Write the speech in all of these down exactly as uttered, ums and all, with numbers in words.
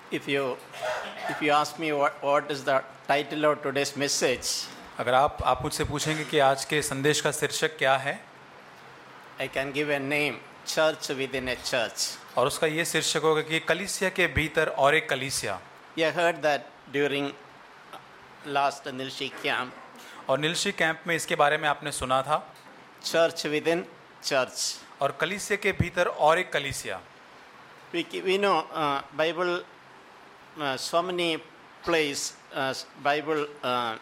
If you if you ask me what what is the title of today's message, अगर आप आप मुझसे पूछेंगे कि आज के संदेश का शीर्षक क्या है, I can give a name: Church within a church. और उसका ये शीर्षक होगा कि कलीसिया के भीतर और एक कलीसिया. You heard that during last Nilshi camp. और निलशी कैंप में इसके बारे में आपने सुना था. Church within church. और कलीसिया के भीतर और एक कलीसिया. We we know uh, Bible uh, so many places uh, Bible uh,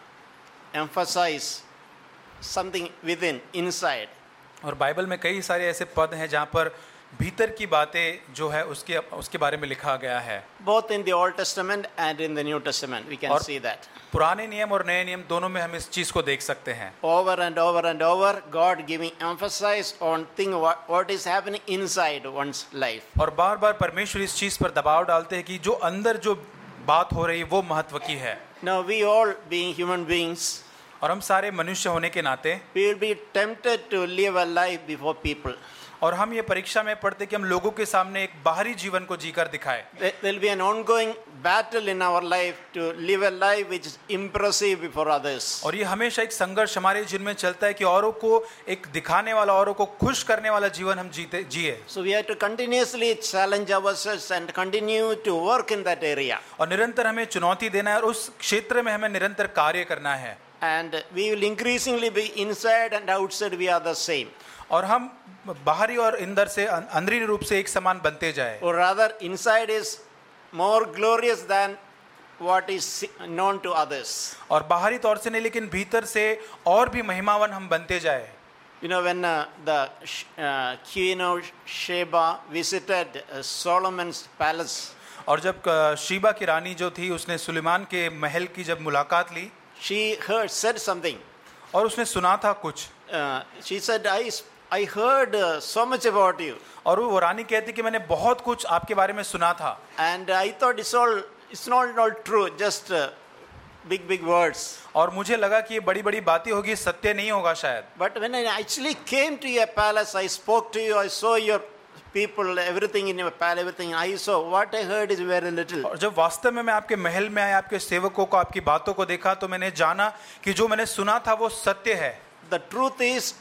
emphasize something within inside. और बाइबल में कई सारे ऐसे पद हैं जहाँ पर भीतर की बातें जो है उसके उसके बारे में लिखा गया है. Both in the Old Testament and in the New Testament we can see that. पुराने नियम और नए नियम दोनों में हम इस चीज को देख सकते हैं. Over and over and over, God giving emphasis on thing what, what is happening inside one's life. और बार बार परमेश्वर इस चीज पर दबाव डालते हैं कि जो अंदर जो बात हो रही है वो महत्व की है. Now we all being human beings, और हम सारे मनुष्य होने के नाते we will be tempted to live a life before people. और हम ये परीक्षा में पढ़ते कि हम लोगों के सामने एक बाहरी जीवन को जीकर दिखाएं. There will be an ongoing battle in our life to live a life which is impressive before others. और ये हमेशा एक संघर्ष हमारे जीवन में चलता है कि औरों को एक दिखाने वाला, औरों को खुश करने वाला जीवन हम जीते जिए. So we have to continuously challenge ourselves and continue to work in that area. और निरंतर हमें चुनौती देना है और उस क्षेत्र में हमें निरंतर कार्य करना है. And we will increasingly be inside and outside we are the same. और हम बाहरी और अंदर से अंदरूनी रूप से एक समान बनते जाए. Or rather inside is more glorious than what is known to others. और बाहरी तौर से नहीं लेकिन भीतर से और भी महिमावान हम बनते जाए. You know when uh, the uh, Queen of Sheba visited uh, Solomon's palace. और जब शीबा की रानी जो थी उसने सुलेमान के महल की जब मुलाकात ली, she heard said something. और उसने सुना था कुछ. Uh, she said I I heard uh, so much about you. और वो रानी कहती कि मैंने बहुत कुछ आपके बारे में सुना था. And I thought it's all it's not all true, just uh, big big words. और मुझे लगा कि ये बड़ी बड़ी बातें होगी, सत्य नहीं होगा शायद. But when I actually came to your palace, I spoke to you, I saw your people, everything in your palace, everything I saw. What I heard is very little. और जब वास्तव में मैं आपके महल में आया, आपके सेवकों को, आपकी बातों को देखा, तो मैंने जाना कि जो मैंने सुना था वो सत्य है. The truth is,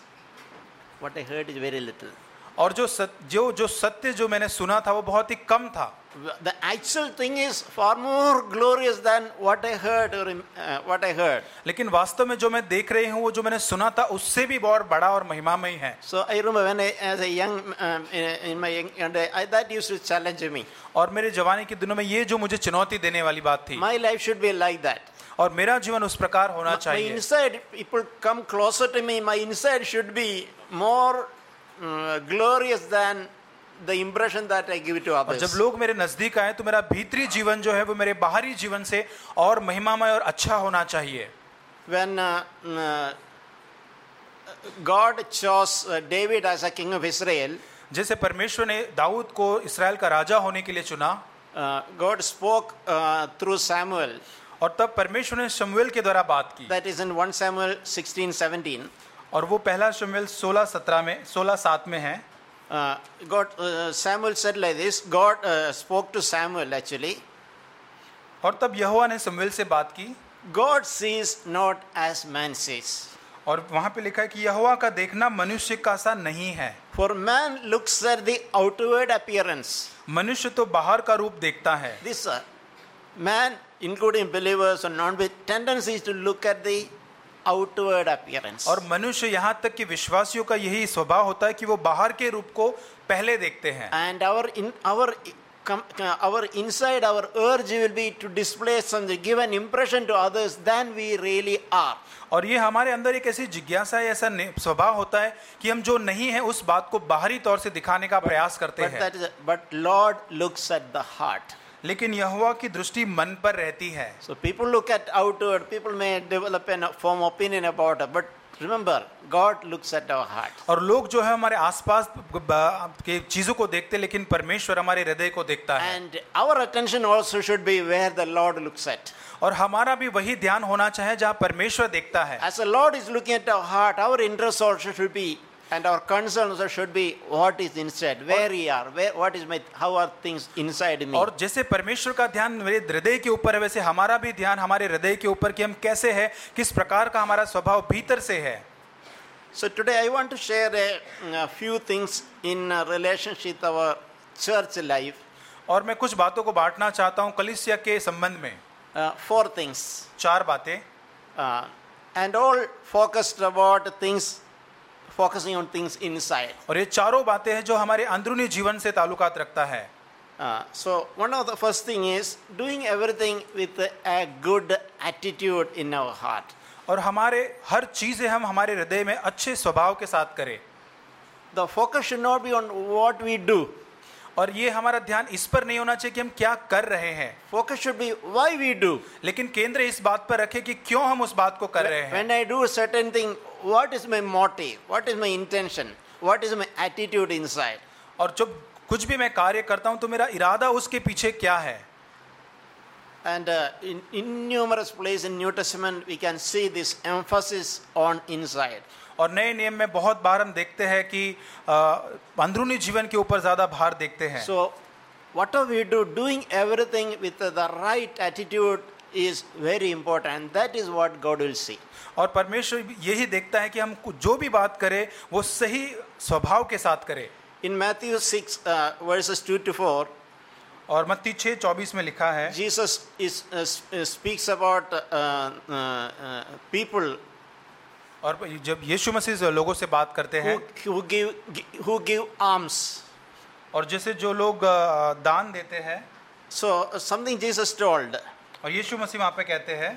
what I heard is very little. और जो सत, जो जो सत्य जो मैंने सुना था वो बहुत ही कम था. The actual thing is far more glorious than what I heard or uh, what I heard. लेकिन वास्तव में जो मैं देख रही हूँ वो जो मैंने सुना था उससे भी बहुत बड़ा और महिमामय है. So I remember when I, as a young um, in my young day, I, that used to challenge me. और मेरे जवानी के दिनों में ये जो मुझे चुनौती देने वाली बात थी. My life should be like that. और मेरा जीवन उस प्रकार होना My चाहिए. inside, people come closer to me. My inside should be more uh, glorious than the impression that I give to और others. जब लोग मेरे नजदीक आए तो मेरा भीतरी जीवन जो है वो मेरे बाहरी जीवन से और महिमामय और अच्छा होना चाहिए. When uh, uh, God chose uh, David as a king of Israel, जैसे परमेश्वर ने दाऊद को इस्राएल का राजा होने के लिए चुना, uh, God spoke uh, through Samuel. और तब परमेश्वर ने शमूएल के द्वारा बात की. That is in First Samuel sixteen seventeen. और वो पहला शमूएल सोलह सत्रह में सोलह सात में है. Uh, God, uh, Samuel said like this. God uh, spoke to Samuel actually. और तब यहोवा ने शमूएल से बात की. God sees not as man sees. और वहां पे लिखा है कि यहोवा का देखना मनुष्य का सा नहीं है. For man looks at the outward appearance. मनुष्य तो बाहर का रूप देखता है. This uh, man, including believers and non-believers, tendency is to look at the outward appearance. और मनुष्य यहाँ तक कि विश्वासियों का यही स्वभाव होता है कि वो बाहर के रूप को पहले देखते हैं. And our in our our inside, our urge will be to display something, give an impression to others than we really are. और ये हमारे अंदर एक ऐसी जिज्ञासा है, ऐसा स्वभाव होता है कि हम जो नहीं है उस बात को बाहरी तौर से दिखाने का प्रयास करते but हैं. that is, but Lord looks at the heart. लेकिन यहोवा की दृष्टि मन पर रहती है. So people look at outward, people may develop a form opinion about it, but remember, God looks at our heart. और लोग जो है हमारे आसपास के चीजों को देखते हैं, लेकिन परमेश्वर हमारे हृदय को देखता है. And our attention also should be where the Lord looks at. और हमारा भी वही ध्यान होना चाहिए जहाँ परमेश्वर देखता है. As the Lord is looking at our heart, our interest also should be And our concern also should be what is inside, where we are, where, what is my, how are things inside me. और जैसे परमेश्वर का ध्यान मेरे हृदय के ऊपर है, वैसे हमारा भी ध्यान हमारे हृदय के ऊपर कि हम कैसे हैं, किस प्रकार का हमारा स्वभाव भीतर से है. So today I want to share a, a few things in uh, relationship with our church life. और मैं कुछ बातों को बांटना चाहता हूँ कलीसिया के संबंध में. Uh, four things. चार बातें. Uh, and all focused about things, focusing on things inside. और ये चारों बातें हैं जो हमारे अंदरूनी जीवन से ताल्लुकात रखता है. Uh, so one of the first thing is doing everything with a, a good attitude in our heart. और हमारे हर चीजें हम हमारे हृदय में अच्छे स्वभाव के साथ करें. The focus should not be on what we do. और ये हमारा ध्यान इस पर नहीं होना चाहिए कि हम क्या कर रहे हैं. Focus should be why we do. लेकिन केंद्र इस बात पर रखें कि क्यों हम उस बात को कर रहे हैं. When I do certain thing, what is my motive? What is my intention? What is my attitude inside? और जब कुछ भी मैं कार्य करता हूं तो मेरा इरादा उसके पीछे क्या है. And uh, in, in numerous places in New Testament we can see this emphasis on inside. और नए नियम में बहुत बार हम देखते हैं कि अंदरूनी जीवन के ऊपर ज्यादा भार देखते हैं. So whatever we do, doing everything with the right attitude is very important, and that is what God will see. और परमेश्वर यही देखता है कि हम जो भी बात करें वो सही स्वभाव के साथ करें. In Matthew six uh, verses two to four, और मत्ती छह चौबीस में लिखा है, Jesus is uh, speaks about uh, uh, uh, people और जब यीशु मसीह लोगों से बात करते हैं who, who give who give alms. और जैसे जो लोग दान देते हैं. So uh, something Jesus told. और यीशु मसीह वहाँ पे कहते हैं.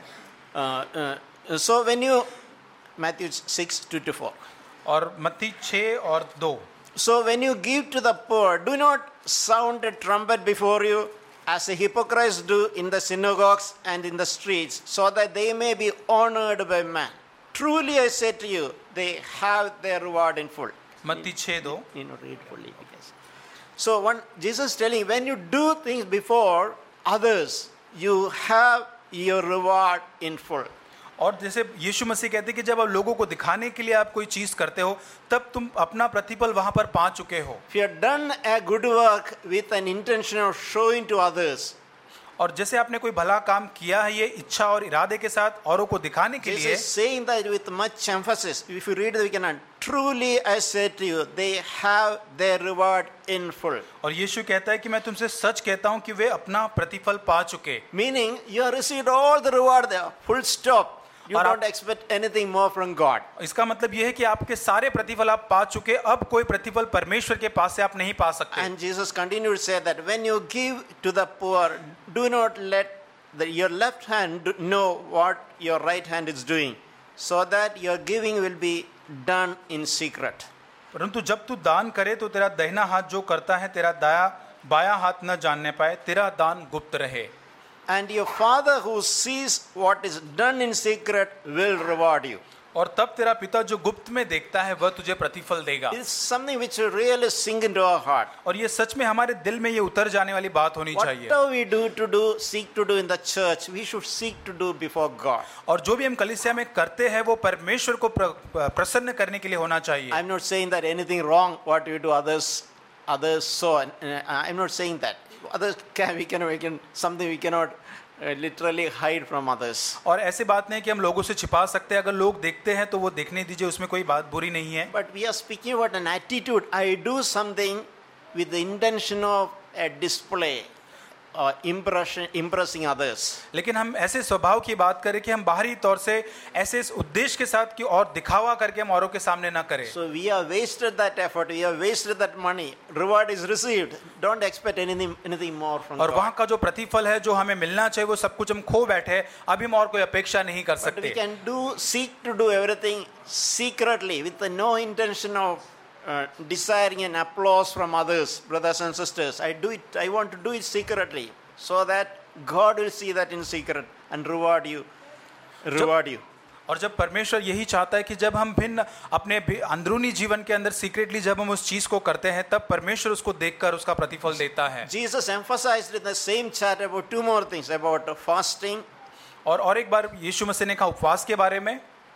Uh, uh, so when you Matthew six two to four. और मत्ती छह और दो. So when you give to the poor, do not sound a trumpet before you, as the hypocrites do in the synagogues and in the streets, so that they may be honored by man. Truly I say to you, they have their reward in full. मत्ती छह दो. You know, read fully because. So one Jesus telling, when you do things before others, you have your reward in full. और जैसे यीशु मसीह कहते हैं कि जब आप लोगों को दिखाने के लिए आप कोई चीज करते हो तब तुम अपना प्रतिफल वहां पर पा चुके हो. If you have done a good work with an intention of showing to others, और जैसे आपने कोई भला काम किया है ये इच्छा और इरादे के साथ औरों को दिखाने के लिए, Jesus is saying that with much emphasis. If you read the weekend, truly I say to you, they have their reward in full. और यीशु कहता है कि मैं तुमसे सच कहता हूं कि वे अपना प्रतिफल पा चुके. Meaning you have received all the reward there, full stop. You और don't आप- expect anything more from God. इसका मतलब यह है कि आपके सारे प्रतिफल आप पा चुके, अब कोई प्रतिफल परमेश्वर के पास से आप नहीं पा सकते. And Jesus continued to say that when you give to the poor, do not let the, your left hand know what your right hand is doing, so that your giving will be done in secret. परंतु जब तू दान करे तो तेरा दाहिना हाथ जो करता है तेरा दाया बायां हाथ न जानने पाए, तेरा दान गुप्त रहे. And your Father who sees what is done in secret will reward you. और तब तेरा पिता जो गुप्त में देखता है वह तुझे प्रतिफल देगा. It's something which will really sink into our heart. और ये सच में हमारे दिल में ये उतर जाने वाली बात होनी चाहिए. Whatever we do to do, seek to do in the church, we should seek to do before God. और जो भी हम कलीसिया में करते हैं वो परमेश्वर को प्र, प्रसन्न करने के लिए होना चाहिए. I'm not saying that anything wrong what we do others others so uh, I'm not saying that. Others can we can we can something we cannot uh, literally hide from others. और ऐसे बात नहीं कि हम लोगों से छिपा सकते हैं. अगर लोग देखते हैं तो वो देखने दीजिए, उसमें कोई बात बुरी नहीं है. But we are speaking about an attitude. I do something with the intention of a display or impression, impressing others. लेकिन हम ऐसे स्वभाव की बात करें कि हम बाहरी तौर से ऐसे इस उद्देश्य के साथ कि और दिखावा करके हम औरों के सामने ना करें. So we have wasted that effort. We have wasted that money. Reward is received. Don't expect anything anything more from और God. वहाँ का जो प्रतिफल है जो हमें मिलना चाहिए वो सब कुछ हम खो बैठे, अभी हम और कोई अपेक्षा नहीं कर But we सकते. can do seek to do everything secretly with the no intention of uh, desiring an applause from others, brothers and sisters. I do it. I want to do it secretly, so that God will see that in secret and reward you. Reward you. और जब परमेश्वर यही चाहता है कि जब हम भिन्न अपने भी- अंदरूनी जीवन के अंदर सीक्रेटली जब हम उस चीज को करते हैं तब परमेश्वर उसको देखकर उसका प्रतिफल देता है. Jesus emphasized in the same chapter about two more things about fasting. और और एक बार यीशु मसीह ने कहा उपवास के बारे में.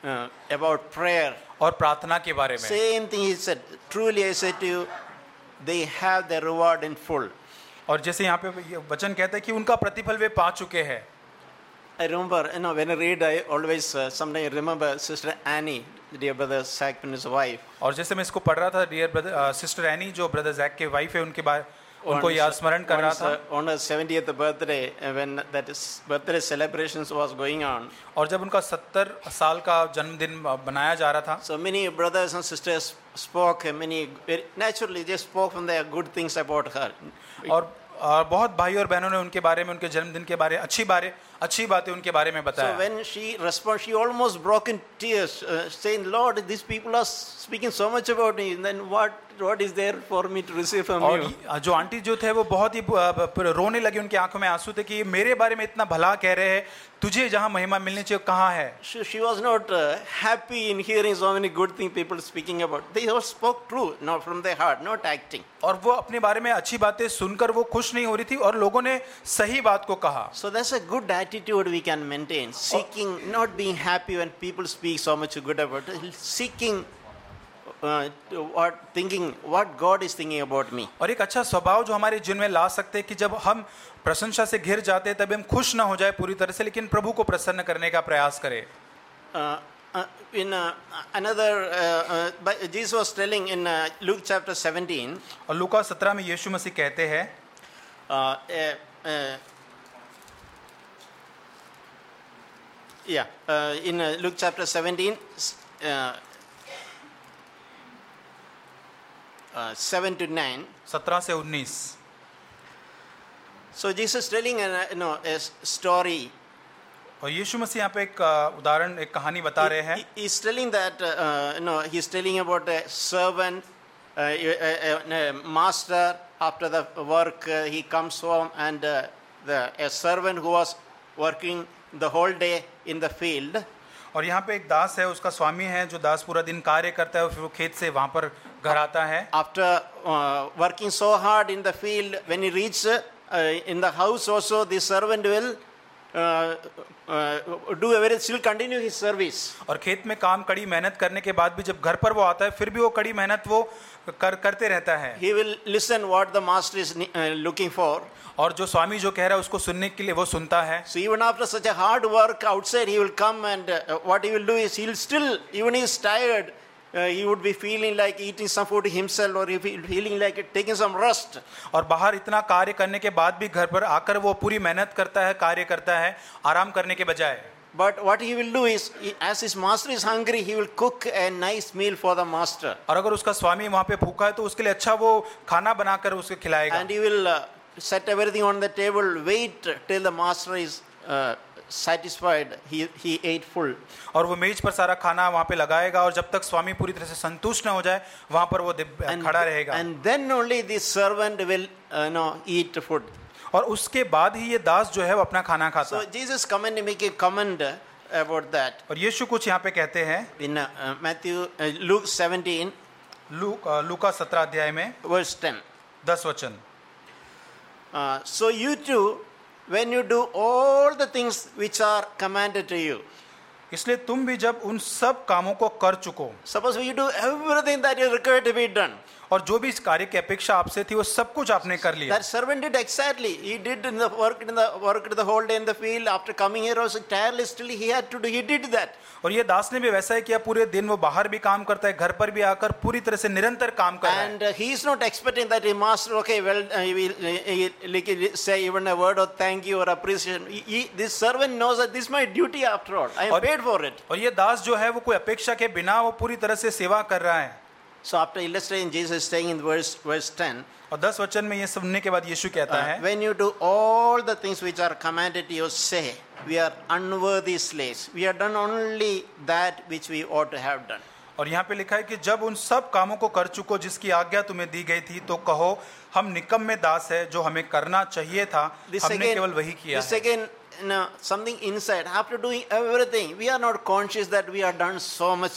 uh, about prayer. और प्रार्थना के बारे में। Same thing he said. Truly I say to you, they have their reward in full. और जैसे यहाँ पे ये वचन कहता है कि उनका प्रतिफल वे पा चुके हैं। I remember, you know, when I read, I always, uh, sometimes remember Sister Annie, dear brother Zach and his wife. और जैसे मैं इसको पढ़ रहा था, डियर ब्रदर सिस्टर एनी जो ब्रदर जैक के वाइफ है, उनके बारे उनको याद स्मरण कर रहा था। On her seventieth birthday, uh, when that is birthday celebrations was going on. और जब उनका सत्तर साल का जन्मदिन बनाया जा रहा था, So many brothers and sisters spoke, and many very naturally they spoke from their good things about her. और और बहुत भाई और बहनों ने उनके बारे में, उनके जन्मदिन के बारे अच्छी बारे अच्छी बातें उनके बारे में So बताया। when she responded, she almost broke in tears, uh, saying, "Lord, these people are speaking so much about me. Then what what is there for me to receive from और you?" जो aunty जो थे वो बहुत ही रोने लगी, उनकी आंखों में आंसू थे कि मेरे बारे में इतना भला कह रहे हैं, तुझे जहाँ महिमा मिलनी चाहिए कहाँ है। She, she was not uh, happy in hearing so many good things people speaking about. They all spoke true, not from their heart, not acting. और वो अपने बारे में अच्छी बातें सुनकर वो खुश नहीं हो रही थी, और लोगों ने सही बात को कहा। So that's a good attitude we can maintain. Seeking, not being happy when people speak so much good about it. Seeking, uh, what thinking, what God is thinking about me. और एक अच्छा स्वभाव जो हमारे जीवन में ला सकते हैं कि जब हम प्रशंसा से घिर जाते हैं तब हम खुश ना हो जाए पूरी तरह से, लेकिन प्रभु को प्रसन्न करने का प्रयास करें। Uh, uh, in uh, another, uh, uh, but Jesus was telling in uh, Luke chapter seventeen. और लूका सत्रह में यीशु मसीह कहते हैं, Uh, uh, uh, yeah, uh, in uh, Luke chapter seventeen, uh, uh, seven to nine. सत्रह से उन्नीस। So Jesus telling a, you know, a story. और यीशु मसीह यहाँ पे एक अ, उदाहरण, एक कहानी बता रहे हैं। He, he's telling that, uh, you know, he's telling about a servant, uh, a, a, a master. After the work, uh, he comes home, and uh, the a servant who was working the whole day in the field. और यहाँ पे एक दास है, उसका स्वामी है जो दास पूरा दिन कार्य करता है और फिर वो खेत से वहाँ पर घर आता है। After uh, working so hard in the field, when he reaches uh, in the house also, the servant will uh, uh, do everything, still continue his service. और खेत में काम कड़ी मेहनत करने के बाद भी जब घर पर वो आता है, फिर भी वो कड़ी मेहनत वो कर करते रहता है। He will listen what the master is uh, looking for. और जो स्वामी जो कह रहा है उसको सुनने के लिए वो सुनता है। So even after such a hard work outside, he will come, and uh, what he will do is he will still, even he is tired, uh, he would be feeling like eating some food himself, or he will feeling like taking some rest. और बाहर इतना कार्य करने के बाद भी घर पर आकर वो पूरी मेहनत करता है, कार्य करता है, आराम करने के बजाय। But what he will do is, he, as his master is hungry, he will cook a nice meal for the master. और अगर उसका स्वामी वहाँ पे भूखा है तो उसके लिए अच्छा वो खाना बनाकर उसे खिलाएगा। And he will uh, set everything on the table, wait till the master is uh, satisfied, he, he ate full. और वो मेज पर सारा खाना वहाँ पे लगाएगा, और जब तक स्वामी पूरी तरह से संतुष्ट न हो जाए वहाँ पर वो And, खड़ा रहेगा। and then only the servant will uh, no, eat food. और उसके बाद ही ये दास जो है वो अपना खाना खाता So है। Jesus comment, make a comment about that. और यीशु कुछ यहाँ पे कहते हैं In uh, uh, Matthew, uh, Luke seventeen, लू लूका सत्रह अध्याय में verse ten. दस वचन। Uh, so you too, when you do all the things which are commanded to you. इसलिए तुम भी जब उन सब कामों को कर चुको, Suppose you do everything that is required to be done. और जो भी इस कार्य की अपेक्षा आपसे थी वो सब कुछ आपने कर लिया। That servant did exactly. He did in the work in the worked the whole day in the field. After coming here, also tirelessly he had to do. He did that. और ये दास ने भी वैसा ही किया, पूरे दिन वो बाहर भी काम करता है, घर पर भी आकर पूरी तरह से निरंतर काम कर रहा है। And uh, he is not expecting that his master, okay, well, uh, he will uh, he, he, say even a word of thank you or appreciation. He, he, this servant knows that this is my duty after all. I am और- paid for it. और ये दास जो है वो कोई अपेक्षा के बिना वो पूरी तरह से सेवा कर रहा है। So after illustrating, Jesus is saying in verse verse ten, और दस वचन में ये सुनने के बाद यीशु कहता uh, है, when you do all the things which are commanded you, say, we are unworthy slaves. We have done only that which we ought to have done. और यहाँ पे लिखा है कि जब उन सब कामों को कर चुको जिसकी आज्ञा तुम्हें दी गई थी, तो कहो हम निकम्मे दास है, जो हमें करना चाहिए था This हमने again, केवल वही किया this है। again, you know, something inside. After doing everything, we are not conscious that we have done so much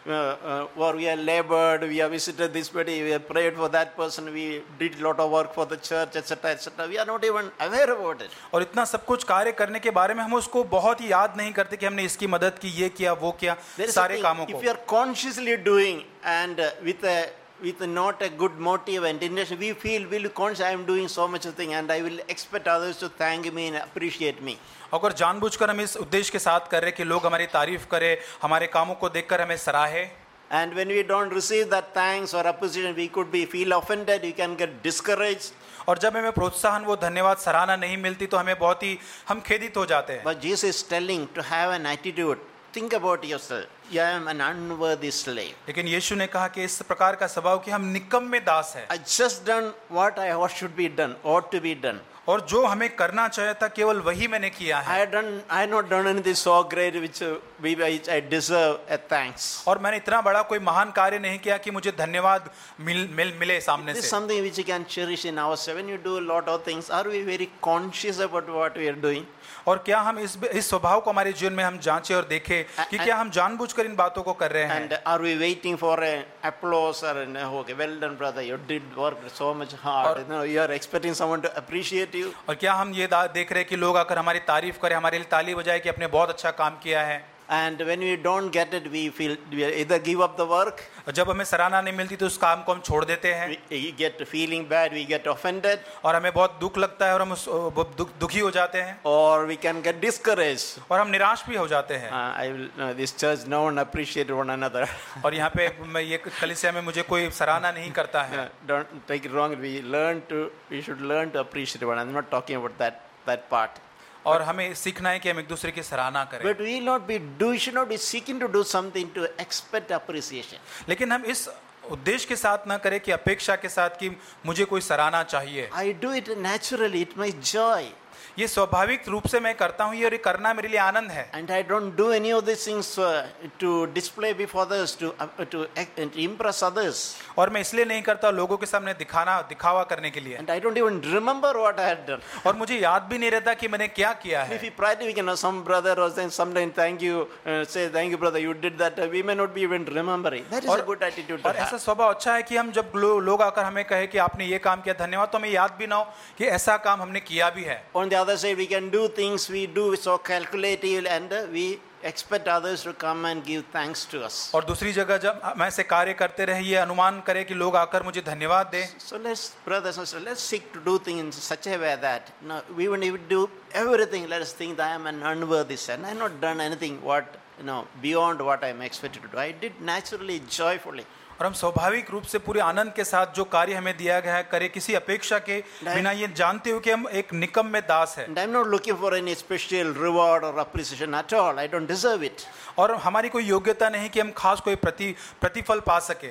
uh, uh, or we have labored, we have visited this body, we have prayed for that person, we did a lot of work for the church, et cetera, et cetera. We are not even aware about it. और इतना सब कुछ कार्य करने के बारे में हम उसको बहुत ही याद नहीं करते कि हमने इसकी मदद की, ये किया, वो किया, There is सारे something, कामों if को. you are consciously doing and uh, with a with a not a good motive and intention, we feel will conscious I am doing so much of thing and I will expect others to thank me and appreciate me. अगर जानबूझकर हम इस उद्देश्य के साथ कर रहे कि लोग हमारी तारीफ करें, हमारे कामों को देखकर हमें सराहे, And when we don't receive that thanks or appreciation, we could be feel offended, we can get discouraged. और जब हमें प्रोत्साहन, वो धन्यवाद, सराहना नहीं मिलती तो हमें बहुत ही हम खेदित हो जाते हैं. But Jesus is telling to have an attitude. Think about yourself. I am an unworthy slave. लेकिन यीशु ने कहा कि इस प्रकार का स्वभाव कि हम निकम्मे दास हैं, I just done what I what should be done, ought to be done. और जो हमें करना चाहिए था केवल वही मैंने किया I है, had done, I had not done anything so great which, uh, which I deserve a thanks. और मैंने इतना बड़ा कोई महान कार्य नहीं किया कि मुझे धन्यवाद मिल, मिल मिले सामने This is से. something which you can cherish in ourselves. When you do a lot of things, are we very conscious about what we are doing? और क्या हम इस इस स्वभाव को हमारे जीवन में हम जांचें और देखें कि क्या हम जानबूझकर इन बातों को कर रहे हैं. And are we waiting for an applause or an, okay, well done brother, you did work so much hard. You know, you are expecting someone to appreciate you. और क्या हम ये दा- देख रहे हैं कि लोग आकर हमारी तारीफ करें, हमारे लिए ताली बजाए कि आपने बहुत अच्छा काम किया है. And when we don't get it, we feel we either give up the work, और जब हमें सराहना नहीं मिलती तो उस काम को हम छोड़ देते हैं, we, we get feeling bad, we get offended, और हमें बहुत दुख लगता है और हम उस वो दुख, दुखी हो जाते हैं, or we can get discouraged. और हम निराश भी हो जाते हैं. Uh, I will, no, this church, no one appreciate one another. और यहाँ पे मैं ये कलीसिया में मुझे कोई सराहना नहीं करता है. Yeah, don't take it wrong. We learn to, we should learn to appreciate one. I'm not talking about that that part. और हमें सीखना है कि हम एक दूसरे की सराहना करें. But we will not be do, we should not be seeking to do something to expect appreciation. लेकिन हम इस उद्देश्य के साथ ना करें कि अपेक्षा के साथ कि मुझे कोई सराहना चाहिए. I do it naturally. It's my joy. ये स्वाभाविक रूप से मैं करता हूँ, ये और ये करना मेरे लिए आनंद है. And I don't do any of these things uh, to display before others, to uh, to, uh, to impress others. और मैं इसलिए नहीं करता लोगों के सामने दिखाना दिखावा करने के लिए. And I don't even remember what I had done. और मुझे याद भी नहीं रहता कि मैंने क्या किया है. If we pray, we can know some brother or saying sometime thank you, uh, say thank you brother, you did that. Uh, we may not be even remembering. That is और- a good attitude to और ऐसा have. स्वभाव अच्छा है कि हम जब लो, लोग आकर हमें कहे कि आपने ये काम किया, धन्यवाद, तो हमें याद भी ना हो कि ऐसा काम हमने किया भी है. On the other side, we can do things we do so calculative and uh, we expect others to come and give thanks to us. और दूसरी जगह जब हम ऐसे कार्य करते रहे, ये अनुमान करें कि लोग आकर मुझे धन्यवाद दें. So let's, brothers and sisters, let's seek to do things in such a way that no, we when we do everything, let us think that I am an unworthy son. I have not done anything what you know beyond what I am expected to do. I did naturally, joyfully. और हम स्वाभाविक रूप से पूरे आनंद के साथ जो कार्य हमें दिया गया है करें, किसी अपेक्षा के बिना, ये जानते हो कि हम एक निकम में दास है. And I'm not looking for any special reward or appreciation at all. I don't deserve it. और हमारी कोई योग्यता नहीं कि हम खास कोई प्रति प्रतिफल पा सके.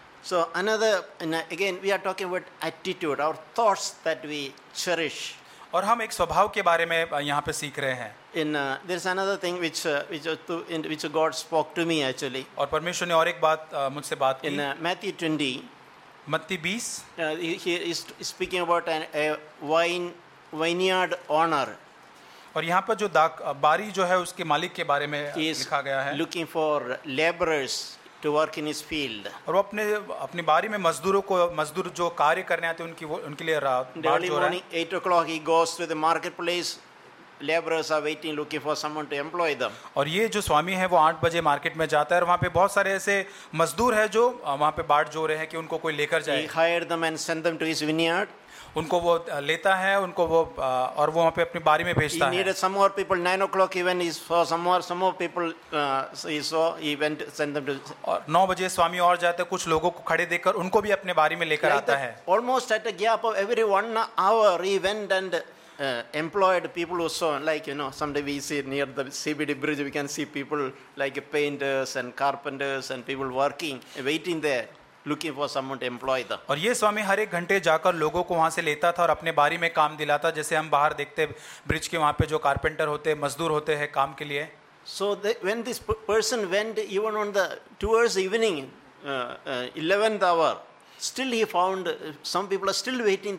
So another, and again, we are talking about attitude, our thoughts that we cherish. और हम एक स्वभाव के बारे में यहाँ पे सीख रहे हैं. In uh, there's another thing which uh, which uh, to, in, which God spoke to me actually. और परमेश्वर ने और एक बात अ, मुझसे बात In की. uh, Matthew twenty, मत्ती बीस, uh, he, he is speaking about an, a wine vineyard owner. और यहाँ पर जो दाक बारी जो है उसके मालिक के बारे में He is लिखा गया है. looking for laborers to work in his field. और वो अपने अपनी बारी में मजदूरों को, मजदूर जो कार्य करने आते हैं उनकी वो उनके लिए रा- The बाट early जो रहा है. morning, eight o'clock, he goes to the marketplace. Laborers are waiting, looking for someone to employ them. और ये जो स्वामी है वो आठ बजे मार्केट में जाता है और वहाँ पे बहुत सारे ऐसे मजदूर हैं जो अ, वहाँ पे बाट जो रहे हैं कि उनको कोई लेकर He जाए. hired them and sent them to his vineyard. उनको वो अ, लेता है, उनको वो अ, और वो वहाँ पे अपनी बारी में He भेजता है. needed some more people. Nine o'clock, he went. He saw some more, some more people. Uh, so he saw. He went, sent them to. और नौ बजे स्वामी और जाते हैं, कुछ लोगों को खड़े देखकर उनको भी अपने बारी में लेकर Like आता that, है. almost at a gap of every one hour, he went and uh, employed people who saw. Like you know, someday we see near the C B D bridge, we can see people like painters and carpenters and people working, waiting there, looking for someone to employ them. और ये स्वामी हर एक घंटे जाकर लोगों को वहाँ से लेता था और अपने बारी में काम दिलाता, जैसे हम बाहर देखते ब्रिज के वहाँ पे जो कारपेंटर होते हैं, मजदूर होते हैं काम के लिए. So the, when this p- person went even on the towards evening, uh, uh, eleventh hour, still he found uh, some people are still waiting there.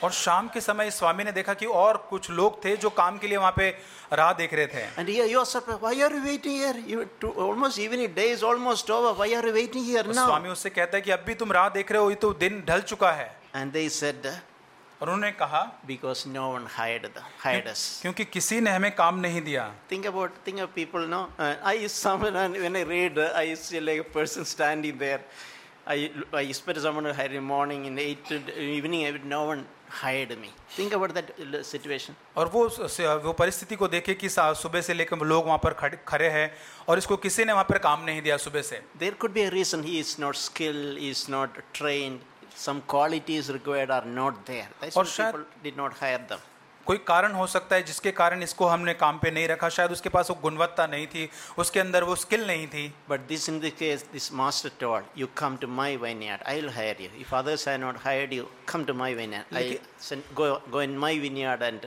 और शाम के समय इस स्वामी ने देखा कि और कुछ लोग थे जो काम के लिए वहाँ पे राह देख रहे थे। And here you are surprised. Why are you waiting here? You to, almost evening, day is almost over. Why are you waiting here और now? स्वामी उससे कहता है कि अब भी तुम राह देख रहे हो, ये तो दिन ढल चुका है। And they said, और उन्होंने कहा because no one hired the, hired us. क्योंकि किसी ने हमें काम नहीं दिया। Think about, think of people, no? Uh, I used someone, when I read, uh, I see like a person standing there. I, I expect someone to hire in the morning, in the eight to the evening, no one hired me. Think about that situation. और वो वो परिस्थिति को देखे कि सुबह से लेकर लोग वहाँ पर खड़े खड़े हैं और इसको किसी ने वहाँ पर काम नहीं दिया सुबह से। There could be a reason. He is not skilled, he is not trained. Some qualities required are not there. That's why people did not hire them. कोई कारण हो सकता है जिसके कारण इसको हमने काम पे नहीं रखा। शायद उसके पास वो गुणवत्ता नहीं थी, उसके अंदर वो स्किल नहीं थी। But this in the case, this master told, you come to my vineyard, I will hire you. If others have not hired you, come to my vineyard. I send, go go in my vineyard and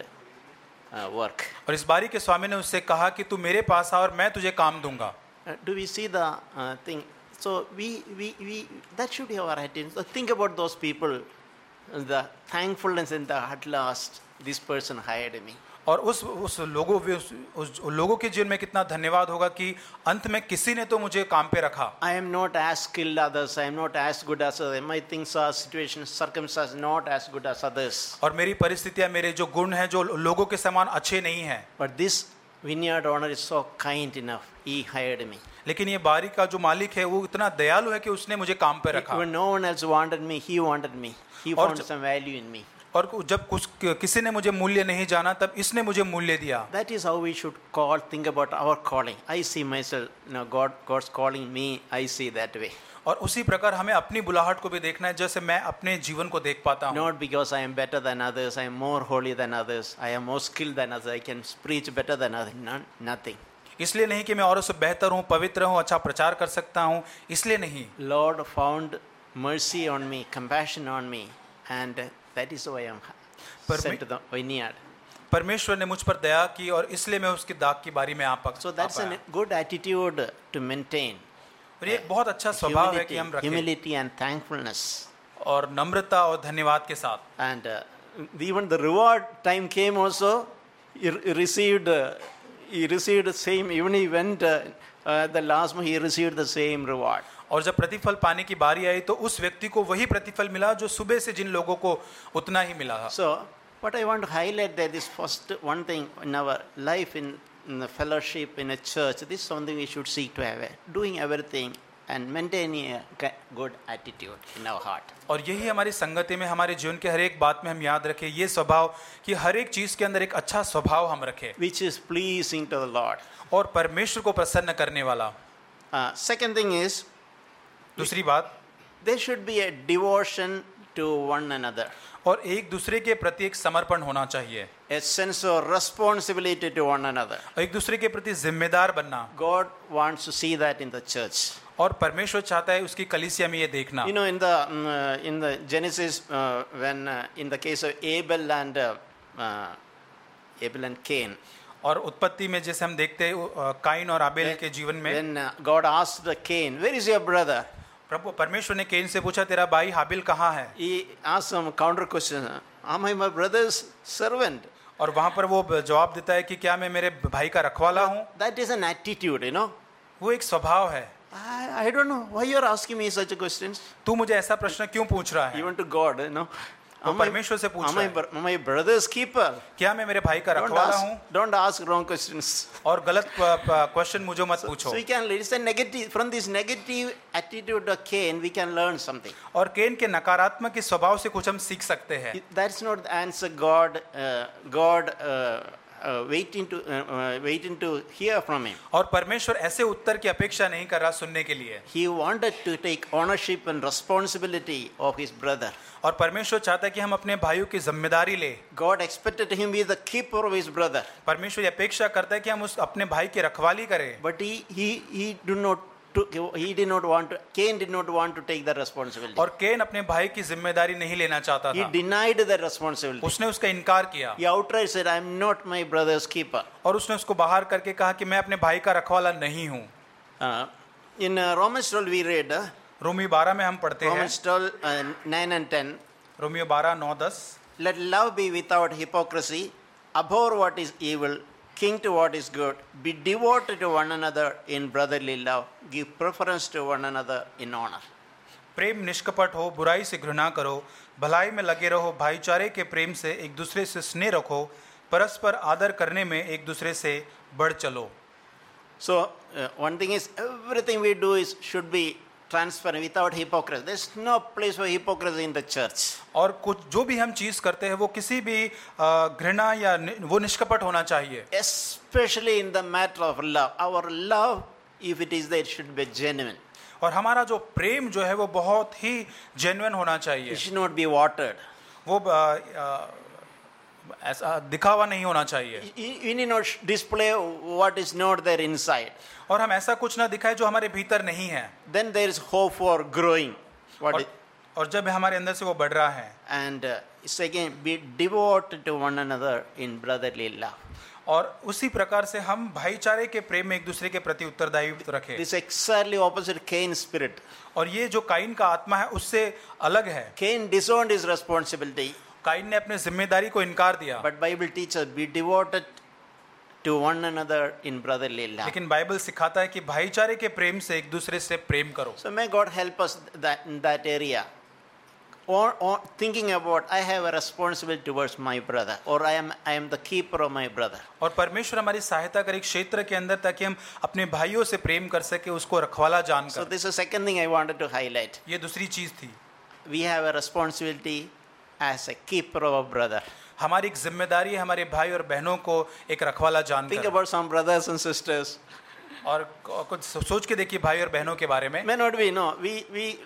uh, work. और इस बारी के स्वामी ने उससे कहा कि तू मेरे पास आ और मैं तुझे काम दूंगा। Uh, do we see the uh, thing? So we we we that should be our attitude. So think about those people, the thankfulness in the at last. This person hired me. और उस उस लोगों उस, उस लोगों के जीवन में कितना धन्यवाद होगा कि अंत में किसी ने तो मुझे काम पे रखा। I am not as skilled as others. I am not as good as others. My things are situations, circumstances not as good as others. और मेरी परिस्थितियां, मेरे जो गुण हैं, जो लोगों के समान अच्छे नहीं हैं। But this vineyard owner is so kind enough. He hired me. लेकिन ये बारी का जो मालिक है वो इतना दयालु है कि उसने मुझे काम पे रखा। When no one else wanted me, he wanted me. He found some value in me. और जब कुछ किसी ने मुझे मूल्य नहीं जाना तब इसने मुझे मूल्य दिया। That is how we should call, think about our calling. I see myself, you know, God, God's calling me. I see that way. और उसी प्रकार हमें अपनी बुलाहट को भी देखना है जैसे मैं अपने जीवन को देख पाता हूँ। Not because I am better than others, I am more holy than others, I am more skilled than others, I can preach better than others. None, nothing. इसलिए नहीं कि मैं औरों से बेहतर हूँ, पवित्र हूँ, अच्छा प्रचार कर सकता हूँ, इसलिए नहीं। Lord found mercy on me, compassion on me, and that is why I am sent to the vineyard. परमेश्वर ने मुझ पर दया की और इसलिए मैं उसकी दाग की बारी में आ पक So that's a good attitude to maintain. और ये एक बहुत अच्छा स्वभाव है कि हम रखें। Humility and thankfulness. और नम्रता और धन्यवाद के साथ। And uh, even the reward time came also. He received, uh, he received the same. Even he went uh, uh, the last month, he received the same reward. और जब प्रतिफल पाने की बारी आई तो उस व्यक्ति को वही प्रतिफल मिला जो सुबह से जिन लोगों को उतना ही मिला। So what I want to highlight that is first one thing in our life, in, in the fellowship, in a church, this is something we should seek to have, doing everything and maintaining a good attitude in our heart. और यही हमारी संगति में, हमारे जीवन के हर एक बात में हम याद रखें ये स्वभाव कि हर एक चीज के अंदर एक अच्छा स्वभाव हम रखें, which is pleasing to the Lord. और परमेश्वर को प्रसन्न करने वाला। uh, second thing is, दूसरी बात, there should be a devotion to one another. और एक दूसरे के प्रति एक समर्पण होना चाहिए। A sense of responsibility to one another. एक दूसरे के प्रति जिम्मेदार बनना। God wants to see that in the church. और परमेश्वर चाहता है उसकी कलीसिया में ये देखना। You know, in the uh, in the Genesis, uh, when uh, in the case of Abel and uh, uh, Abel and Cain. और उत्पत्ति में जैसे हम देखते हैं काइन और आबेल के जीवन में, when uh, God asked the Cain, where is your brother? प्रभु परमेश्वर ने कैन से पूछा तेरा भाई हाबिल कहाँ है? He asked some counter question, am I my brother's servant? और वहाँ पर वो जवाब देता है कि क्या मैं मेरे भाई का रखवाला हूँ? That is an attitude, you know. वो एक स्वभाव है। I, I don't know why you are asking me such a questions. तू मुझे ऐसा प्रश्न क्यों पूछ रहा है? Even to God, you know. वो परमेश्वर से पूछ रहा है। Am I my brother's keeper? क्या मैं मेरे भाई का रखवाला हूँ? Don't ask wrong questions. और गलत क्वेश्चन मुझे मत पूछो। So we can, it's a negative, from this negative attitude of Cain, we can learn something. और कैन के नकारात्मक इस स्वभाव से कुछ हम सीख सकते हैं। That's not the answer God, uh, God uh, uh, waiting to uh, uh, waiting to hear from him. और परमेश्वर ऐसे उत्तर की अपेक्षा नहीं कर रहा सुनने के लिए। He wanted to take ownership and responsibility of his brother. और परमेश्वर चाहता है कि हम अपने भाइयों की जिम्मेदारी ले। God expected him to be the keeper of his brother. परमेश्वर ये अपेक्षा करता है कि हम उस अपने भाई की रखवाली करें। But he he he do not took, he did not want to, Cain did not want to take the responsibility. और कैन अपने भाई की जिम्मेदारी नहीं लेना चाहता He था। denied the responsibility. उसने उसका इनकार किया। He outright said, I am not my brother's keeper. और उसने उसको बाहर करके कहा कि मैं अपने भाई का रखवाला नहीं हूँ। Uh, in uh, Romans twelve we read, uh, रोमी बारह में हम पढ़ते हैं, Romans twelve, uh, nine and ten. रोमियो बारह नौ दस, let love be without hypocrisy, abhor what is evil, cling to what is good, be devoted to one another in brotherly love, give preference to one another in honor. प्रेम निष्कपट हो, बुराई से घृणा करो, भलाई में लगे रहो, भाईचारे के प्रेम से एक दूसरे से स्नेह रखो, परस्पर आदर करने में एक दूसरे से बढ़ चलो. So uh, one thing is, everything we do is should be transparent without hypocrisy. There's no place for hypocrisy in the church. और कुछ जो भी हम चीज करते हैं वो किसी भी अ, घृणा या नि- वो निष्कपट होना चाहिए. Especially in the matter of love. Our love, if it is there, it should be genuine. और हमारा जो प्रेम जो है वो बहुत ही जेन्युइन होना चाहिए. It should not be watered. वो अ, अ, ऐसा दिखावा नहीं होना चाहिए. You you need not sh- display what is not there inside. और हम ऐसा कुछ ना दिखाए जो हमारे भीतर नहीं है. Then there is hope for growing. What और, is, और जब हमारे अंदर से वो बढ़ रहा है. and uh, it's again, be devoted to one another in brotherly love. और उसी प्रकार से हम भाईचारे के प्रेम में एक दूसरे के प्रति उत्तरदायी रखें. This is exactly opposite Cain's spirit. और ये जो काइन का आत्मा है उससे अलग है. Cain disowned his responsibility, Cain ने अपने जिम्मेदारी को इनकार दिया. but Bible teaches be devoted to one another in brotherly love. लेकिन बाइबल सिखाता है कि भाईचारे के प्रेम से एक दूसरे से प्रेम करो. So may God help us that in that area. Or, or thinking about I have a responsibility towards my brother, or I am I am the keeper of my brother. और परमेश्वर हमारी सहायता करे क्षेत्र के अंदर ताकि हम अपने भाइयों से प्रेम कर सके, उसको रखवाला So जानकर. this is the second thing I wanted to highlight. ये दूसरी चीज थी. We have a responsibility as a keeper of our brother. हमारी एक जिम्मेदारी है हमारे भाई और बहनों को एक रखवाला Think जानकर. about some brothers and sisters. और कुछ सोच के देखिए भाई और बहनों के बारे में. May not be, no. We we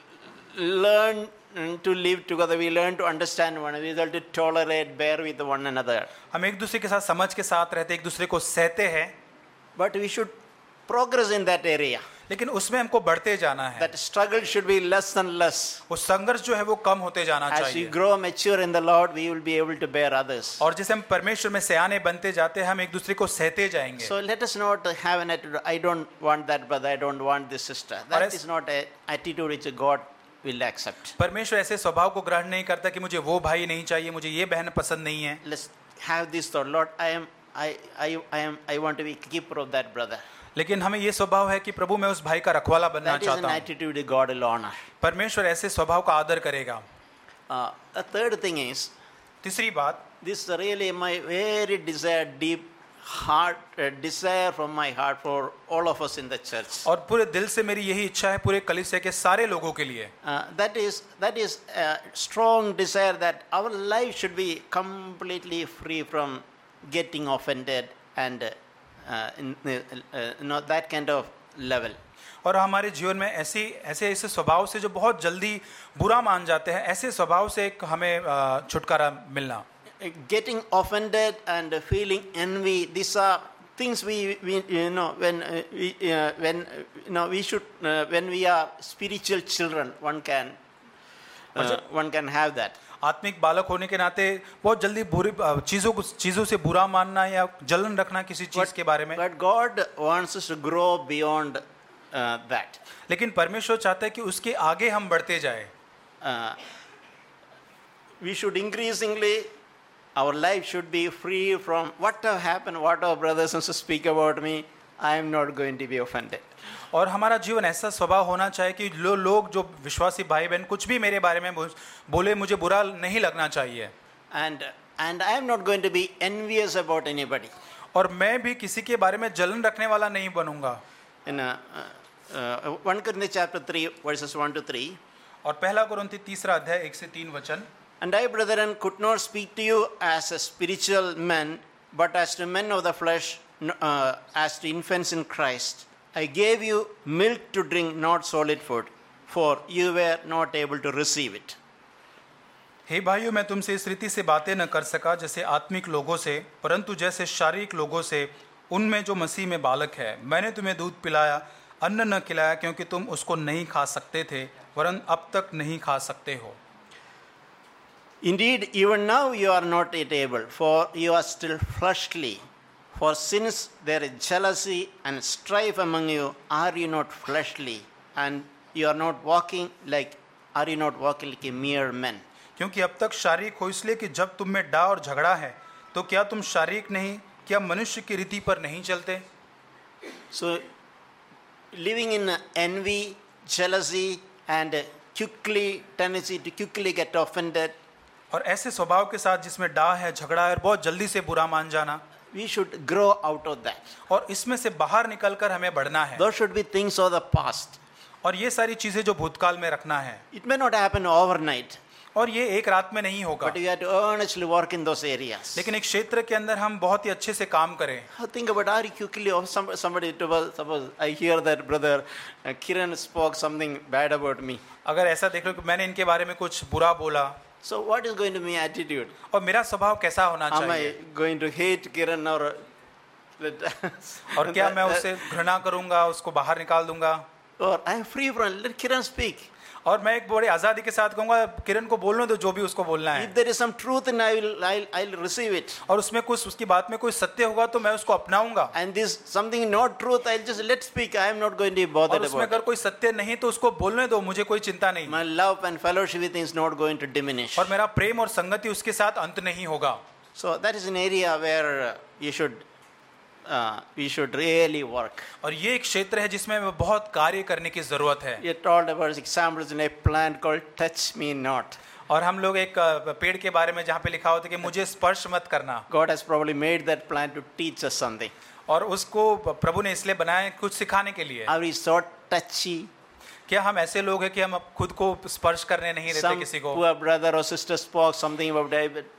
learn to live together. We learn to understand one another. We learn to tolerate, bear with one another. हम एक दूसरे के साथ समझ के साथ रहते, एक दूसरे को सहते हैं. But we should progress in that area. लेकिन उसमें हमको बढ़ते जाना है. That struggle should be less and less. वो संघर्ष जो है वो कम होते जाना As we चाहिए. grow mature in the Lord, we will be able to bear others. और जैसे हम परमेश्वर में सयाने बनते जाते हैं हम एक दूसरे को सहते जाएंगे. So let us not have an attitude, I don't want that brother, I don't want this sister. That ऐस- is not an attitude which God will accept. परमेश्वर ऐसे स्वभाव को ग्रहण नहीं करता कि मुझे वो भाई नहीं चाहिए, मुझे ये बहन पसंद नहीं है. Let's have this thought, Lord, I am, I, I, I am, I want to be keeper of that brother. लेकिन हमें ये स्वभाव है कि प्रभु मैं उस भाई का रखवाला बनना That is an चाहता हूँ. attitude that God will honor. परमेश्वर ऐसे स्वभाव का आदर करेगा. Uh, the third thing is, तीसरी बात, this is really my very desire, deep heart, uh, desire from my heart for all of us in the church. और पूरे दिल से मेरी यही इच्छा है पूरे कलीसिया के सारे लोगों के लिए. Uh, that is that is a strong desire that our life should be completely free from getting offended and uh, uh, in, uh, uh, you know, that kind of level. और हमारे जीवन में ऐसी ऐसे ऐसे स्वभाव से जो बहुत जल्दी बुरा मान जाते हैं, ऐसे स्वभाव से एक हमें अ, छुटकारा मिलना. Getting offended and feeling envy, these are things we, we you know when uh, we uh, when uh, you know we should uh, when we are spiritual children, one can uh, one can have that. आत्मिक बालक होने के नाते बहुत जल्दी बुरी अ, चीजों को चीजों से बुरा मानना या जलन रखना किसी चीज के बारे में. But God wants us to grow beyond uh, that. लेकिन परमेश्वर चाहता है कि उसके आगे हम बढ़ते जाए. Uh, we should increasingly, our life should be free from whatever happened, what our brothers and sisters speak about me, I am not going to be offended. और हमारा जीवन ऐसा स्वभाव होना चाहिए कि लो लोग जो विश्वासी भाई बहन कुछ भी मेरे बारे में बोले मुझे बुरा नहीं लगना चाहिए. And and I am not going to be envious about anybody. और मैं भी किसी के बारे में जलन रखने वाला नहीं बनूंगा. In uh, uh, First Corinthians chapter three, verses one to three. और पहला कुरिन्थी तीसरा अध्याय एक से तीन वचन. And I, brethren, could not speak to you as a spiritual men, but as to men of the flesh, uh, as to infants in Christ. I gave you milk to drink, not solid food, for you were not able to receive it. हे भाइयों, मैं तुमसे इस रीति से बातें न कर सका जैसे आत्मिक लोगों से, परंतु जैसे शारीरिक लोगों से, उनमें जो मसीह में बालक है. मैंने तुम्हें दूध पिलाया, अन्न न खिलाया, क्योंकि तुम उसको नहीं खा सकते थे, वरन अब तक नहीं खा सकते हो. Indeed, even now you are not yet able, for you are still fleshly. For since there is jealousy and strife among you, are you not fleshly? And you are not walking like, are you not walking like a mere men? क्योंकि अब तक शारीरिक हो इसलिए कि जब तुम में डा और झगड़ा है तो क्या तुम शारीरिक नहीं, क्या मनुष्य की रीति पर नहीं चलते? So, living in envy, jealousy, and quickly tendency to quickly get offended, और ऐसे स्वभाव के साथ जिसमें डा है, झगड़ा है और बहुत जल्दी से बुरा मान जाना, we should grow out of that. और इसमें से बाहर निकलकर हमें बढ़ना है। Those should be things of the past. और ये सारी चीजें जो भूतकाल में रखना है, It may not happen overnight, और ये एक रात में नहीं होगा, but we have to earnestly work in those areas. लेकिन एक क्षेत्र के अंदर हम बहुत ही अच्छे से काम करें। Think about are you quickly or some, somebody to suppose I hear that brother uh, Kiran spoke something bad about me. अगर ऐसा देख लो कि मैंने इनके बारे में कुछ बुरा बोला, So what is going to be my attitude? और मेरा स्वभाव कैसा होना Am I चाहिए? going to hate Kiran or और क्या मैं उससे घृणा करूंगा, उसको बाहर निकाल दूंगा? or I am free from let Kiran speak. और मैं एक बड़ी आजादी के साथ कहूंगा किरण को बोलने दो जो भी उसको बोलना If है, there is some truth in I will I'll, I'll receive it. और उसमें कुछ उसकी बात में कोई सत्य होगा तो मैं उसको अपनाऊंगा, And this something not truth I'll just let speak. I am not going to be bothered और उसमें about अगर it. कोई सत्य नहीं तो उसको बोलने दो, मुझे कोई चिंता नहीं, My love and fellowship with him is not going to diminish. और मेरा प्रेम और संगति उसके साथ अंत नहीं होगा। So that is an area where uh, you should uh, we should really work. और ये एक क्षेत्र है जिसमें बहुत कार्य करने की जरूरत है। You told about examples in a plant called Touch Me Not. और हम लोग एक अ, पेड़ के बारे में जहाँ पे लिखा होता है कि मुझे स्पर्श मत करना, God has probably made that plant to teach us something. और उसको प्रभु ने इसलिए बनाया है कुछ सिखाने के लिए। Are we so touchy? क्या हम ऐसे लोग हैं कि हम अब खुद को स्पर्श करने नहीं देते Some किसी को, poor brother or sister spoke something about diabetes.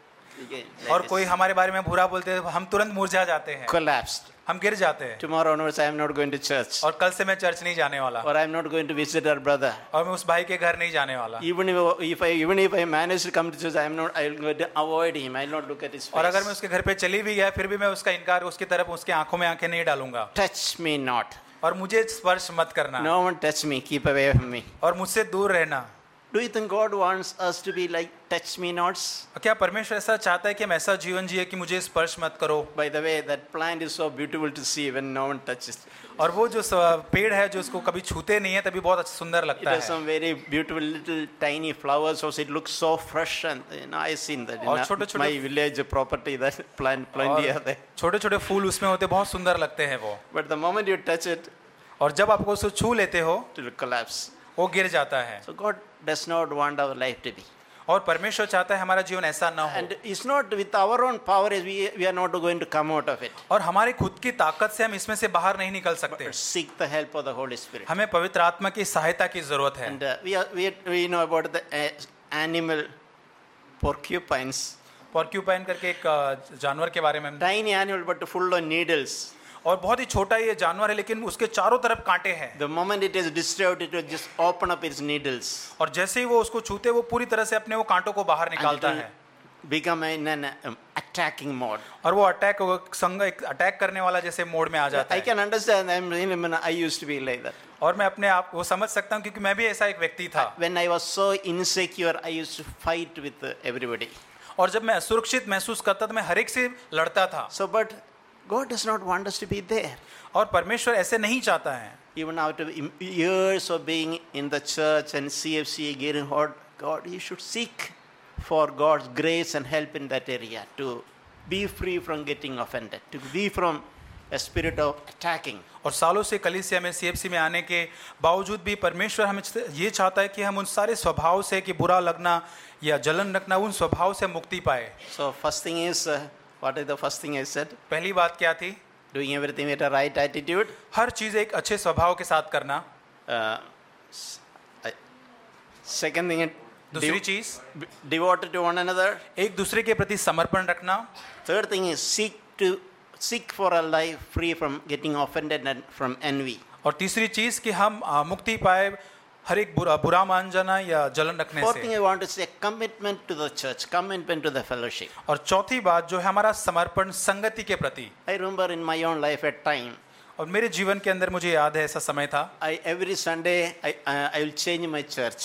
और कोई हमारे बारे में बुरा बोलते हैं हम तुरंत मुरझा जाते हैं, collapsed. हम गिर जाते हैं, Tomorrow onwards I am not going to church. और कल से मैं चर्च नहीं जाने वाला, Or I am not going to visit our brother. और मैं उस भाई के घर नहीं जाने वाला, Even if, if I even if I manage to come to church, I am not. I will going to avoid him. I will not look at his और अगर मैं face. उसके घर पे चली भी गया फिर भी मैं उसका इनकार उसकी तरफ उसकी आंखों में आंखें नहीं डालूंगा, Touch me not. और मुझे स्पर्श मत करना, No one touch me. Keep away from me. और मुझसे दूर रहना। Do you think God wants us to be like touch me nots? क्या परमेश्वर ऐसा चाहता है कि हम ऐसा जीवन जिए कि मुझे स्पर्श मत करो? By the way, that plant is so beautiful to see when no one touches. और वो जो स- पेड़ है जो उसको कभी छूते नहीं है तभी बहुत अच्छा सुंदर It लगता has है, some very beautiful little tiny flowers. Also, it looks so fresh and you know I seen that in और uh, छोटे-छोटे- my village property. That plant plenty are और there. छोटे छोटे फूल उसमें होते बहुत सुंदर लगते हैं वो, But the moment you touch it, और जब आपको उसको छू लेते हो it will collapse. वो गिर जाता है। So God does not want our life to be. और परमेश्वर चाहता है हमारा जीवन ऐसा ना हो, And it's not with our own power as we, we are not going to come out of it. और हमारी खुद की ताकत से हम इसमें से बाहर नहीं निकल सकते, But seek the help of the Holy Spirit. हमें पवित्र आत्मा की सहायता की जरूरत है। And uh, we, are, we, we know about the uh, animal porcupines. Porcupine करके एक अ, जानवर के बारे में हम- Tiny animal but full of needles. और बहुत ही छोटा ये जानवर है लेकिन उसके चारों तरफ कांटे हैं, The moment it is disturbed, it will just open up its needles. और जैसे ही वो उसको छूते वो पूरी तरह से अपने वो कांटों को बाहर And it निकालता will है, become in an um, attacking mode. और वो अटैक संग एक अटैक करने वाला जैसे मोड में आ जाता I है। can understand. I'm really, I mean, I used to be like that. और मैं अपने आप वो समझ सकता हूँ क्योंकि मैं भी ऐसा एक व्यक्ति था, When I was so insecure, I used to fight with uh, everybody. और जब मैं असुरक्षित महसूस करता था मैं हर एक से लड़ता था, So, but God does not want us to be there. और परमेश्वर ऐसे नहीं चाहता है। Even after im- years of being in the church and C F C, getting hot, God, you should seek for God's grace and help in that area to be free from getting offended, to be from a spirit of attacking. और सालों से कलीसिया में CFC में आने के बावजूद भी परमेश्वर हमें ये चाहता है कि हम उन सारे स्वभाव से कि बुरा लगना या जलन रखना उन स्वभाव से मुक्ति पाए। So, first thing is, uh, what is the first thing I said? पहली बात क्या थी? Doing everything with a right attitude. हर चीज एक अच्छे स्वभाव के साथ करना। Uh, s- I- second thing, दूसरी dev- चीज devoted to one another. एक दूसरे के प्रति समर्पण रखना। Third thing is seek to seek for a life free from getting offended and from envy. और तीसरी चीज कि हम आ, मुक्ति पाए हर एक बुरा बुरा मान जाना या जलन रखने Fourth thing से। I want to say, commitment to the church, commitment to the fellowship. और चौथी बात जो है हमारा समर्पण संगति के प्रति। I remember in my own life at time, और मेरे जीवन के अंदर मुझे याद है ऐसा समय था, I every Sunday I uh, I will change my church.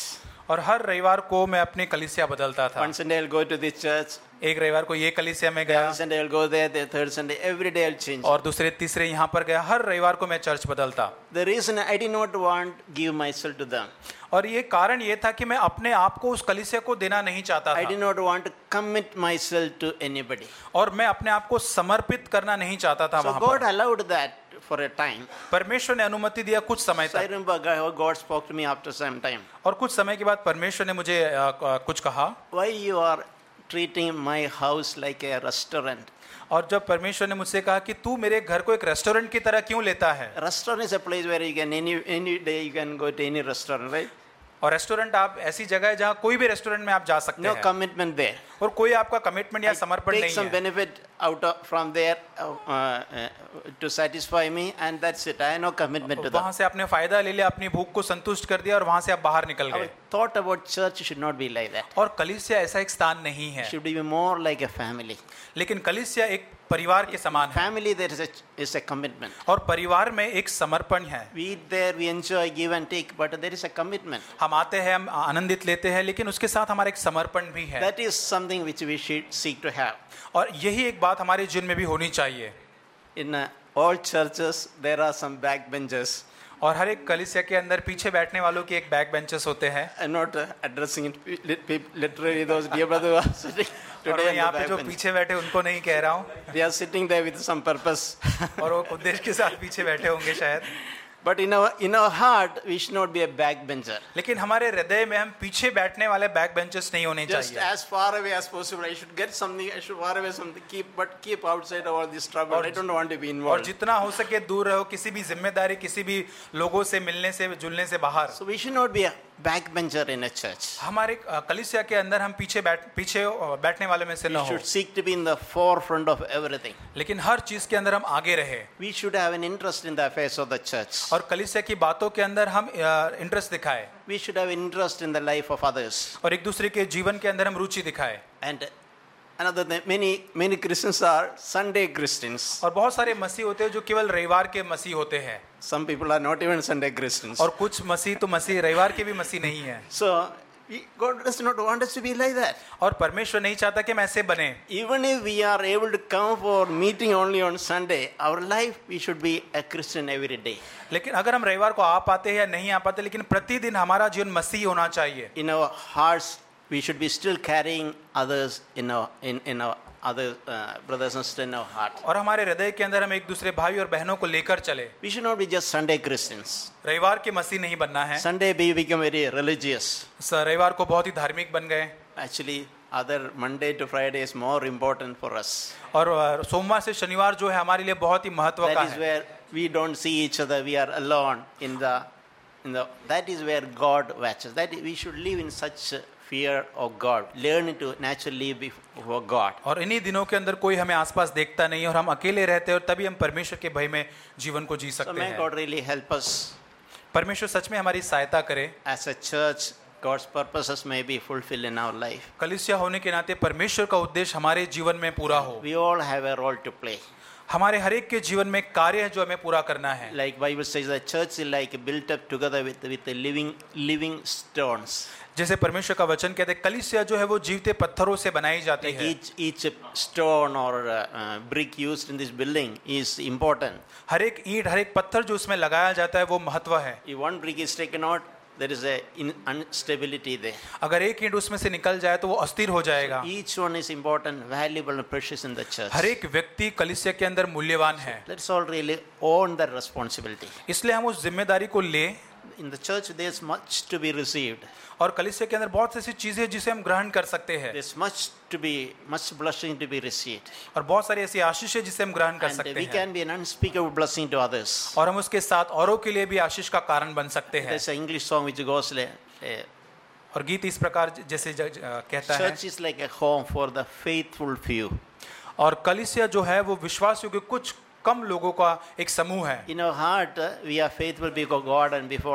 और हर रविवार को मैं अपनी कलीसिया बदलता था। One Sunday I'll go to this church, एक रविवार को ये कलीसिया में the गया, other Sunday I'll go there, the third Sunday, every day I'll change. और दूसरे तीसरे यहाँ पर गया। हर रविवार को मैं चर्च बदलता। The reason I did not want to give myself to them. और ये कारण ये था कि मैं अपने आप को उस कलीसिया को देना नहीं चाहता I did था, not want to commit myself to anybody. और मैं अपने आप को समर्पित करना नहीं चाहता था So वहाँ God पर। allowed that for a time. परमेश्वर ने अनुमति दिया कुछ समय So I तक, remember God God spoke to me after some time. और कुछ समय के बाद परमेश्वर ने मुझे अ, अ, कुछ कहा। Why you are treating my house like a restaurant? और जब परमेश्वर ने मुझसे कहा कि तू मेरे घर को एक रेस्टोरेंट की तरह क्यों लेता है, A restaurant is a place where you can any any day you can go to any restaurant, right? और रेस्टोरेंट आप ऐसी जगह है जहाँ कोई भी रेस्टोरेंट में आप जा सकते No हैं, commitment there. और कोई आपका कमिटमेंट या समर्पण Take नहीं some है। benefit out of from there uh, uh, to satisfy me, and that's it. I have no commitment to वहां that. से आपने फायदा ले लिया, अपनी भूख को संतुष्ट कर दिया, और वहां से आप बाहर निकल Our गए। thought about church should not be like that. और कलीसिया ऐसा एक स्थान नहीं It है, should be more like a family. लेकिन कलीसिया एक परिवार के समान है, Family there is a is a commitment. और परिवार में एक समर्पण है। We eat there, we enjoy, give and take, but there is a commitment. हम आते हैं, हम आनंदित लेते हैं, लेकिन उसके साथ हमारा एक समर्पण भी है, That is something which we should seek to have. और यही एक बात हमारे जीवन में भी होनी चाहिए। In uh, all churches, there are some backbenchers. और हर एक कलीसिया के अंदर पीछे बैठने वालों की एक बैक बेंचेस होते हैं, I'm not uh, addressing it lit- lit- literally those dear brothers who are sitting और today मैं on यहाँ the पे जो backbench. पीछे बैठे उनको नहीं कह रहा हूँ, They are sitting there with some purpose. और वो उद्देश्य के साथ पीछे बैठे होंगे शायद, But in our in our heart, we should not be a backbencher. लेकिन हमारे हृदय में हम पीछे बैठने वाले बैक बेंचेस नहीं होने Just चाहिए। as far away as possible. I should get something. I should far away something. Keep, but keep outside all this trouble. I don't want to be और involved. जितना हो सके दूर रहो, किसी भी जिम्मेदारी, किसी भी लोगों से मिलने से, जुलने से बाहर। So we should not be a backbencher in a church. हमारे अ, कलीसिया के अंदर हम पीछे बैठ पीछे अ, बैठने वाले में से न We हो, should seek to be in the forefront of everything. लेकिन हर चीज के अंदर हम आगे रहे, We should have an interest in the affairs of the church. और कलीसिया की बातों के अंदर हम इंटरेस्ट दिखाए, We should have interest in the life of others. और एक दूसरे के जीवन के अंदर हम रुचि दिखाए। And another thing, many many Christians are Sunday Christians. और बहुत सारे मसीह होते हैं जो केवल रविवार के मसीह होते हैं, Some people are not even Sunday Christians. और कुछ मसीह तो मसीह रविवार के भी मसीह नहीं है। So we- God does not want us to be like that. और परमेश्वर नहीं चाहता कि हम ऐसे बने। Even if we are able to come for meeting only on Sunday, our life we should be a Christian every day. लेकिन अगर हम रविवार को आ पाते हैं या नहीं आ पाते, लेकिन प्रतिदिन हमारा जीवन मसीह होना चाहिए। In our hearts, we should be still carrying others in our in in our other uh, brothers and sisters in our heart. और हमारे हृदय के अंदर हम एक दूसरे भाई और बहनों को लेकर चले। We should not be just Sunday Christians. रविवार के मसीह नहीं बनना है। Sunday we become very religious. स- रविवार को बहुत ही धार्मिक बन गए, Actually, other Monday to Friday is more important for us. और अ, सोमवार से शनिवार जो है हमारे लिए बहुत ही महत्व का That is है। where we don't see each other. We are alone in the in the. That is where God watches. That we should live in such fear of God. Learn to naturally live before God. और इन्हीं दिनों के अंदर कोई हमें आसपास देखता नहीं, और हम अकेले रहते हैं, और तभी हम परमेश्वर के भय में जीवन को जी So सकते may हैं। God really help us. परमेश्वर सच में हमारी सहायता करे। As a church, God's purposes may be fulfilled in our life. कलीसिया होने के नाते परमेश्वर का उद्देश्य हमारे जीवन में पूरा हो। We all have a role to play. हमारे हर एक के जीवन में कार्य है जो हमें पूरा करना है। Like Bible says, the church is like built up together with with the living living stones. जैसे परमेश्वर का वचन कहते हैं, कलीसिया जो है वो जीवते पत्थरों से बनाई जाती Like है। each each stone or uh, uh, brick used in this building is important. हर एक ईंट, हर एक पत्थर जो उसमें लगाया जाता है वो महत्व है। If one brick is taken out, there is a in- instability there. अगर एक ईंट उसमें से निकल जाए तो वो अस्थिर हो जाएगा। Each one is important, valuable, and precious in the church. हर एक व्यक्ति कलीसिया के अंदर मूल्यवान है, Let's all really own that responsibility. इसलिए हम उस जिम्मेदारी को ले। In the church, there's much to be received. और कलीसिया के अंदर बहुत ऐसी चीजें हैं जिसे हम ग्रहण कर सकते हैं, There's much to be, much blessing to be received. और बहुत सारी ऐसी आशीष है जिसे हम ग्रहण कर And सकते we हैं, can be an unspeakable blessing to others. और हम उसके साथ औरों के लिए भी आशीष का कारण बन सकते हैं। There's an English song which goes like, uh, और गीत इस प्रकार जैसे ज- ज- कहता है, church is like a home for the faithful few. और कलीसिया जो है वो विश्वासियों के कुछ कम लोगों का एक समूह है। In our heart, uh, we are faithful before God and before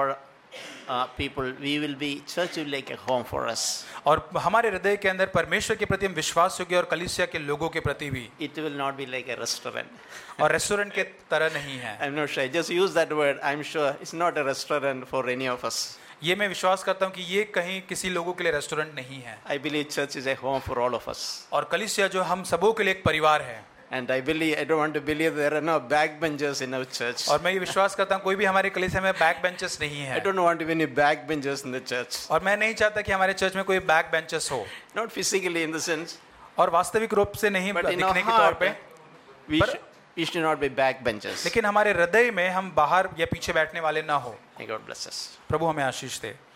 uh, people, we will be, church will be like a home for us. और हमारे हृदय के अंदर परमेश्वर के प्रति हम विश्वास योग्य और कलीसिया के लोगों के प्रति भी, It will not be like a restaurant. और रेस्टोरेंट के तरह नहीं है। I'm not sure. I just use that word. I'm sure it's not a restaurant for any of us. ये मैं विश्वास करता हूँ कि ये कहीं किसी लोगों के लिए रेस्टोरेंट नहीं है, I believe church is a home for all of us. और कलीसिया जो हम सबों के लिए एक परिवार है। And I believe, I don't want to believe there are no backbenchers in our church. और मैं ये विश्वास करता हूँ कोई भी हमारे कलीसिया में बैक बेंचेस नहीं I है, don't want to be any backbenchers in the church. और मैं नहीं चाहता कि हमारे चर्च में कोई बैक बेंचेस हो, Not physically in the sense, और वास्तविक रूप से नहीं but in our दिखने के तौर heart, पे, we, पर- should, we should not be backbenchers. लेकिन हमारे हृदय में हम बाहर या पीछे बैठने वाले ना हो। May God bless us. प्रभु हमें आशीष दे।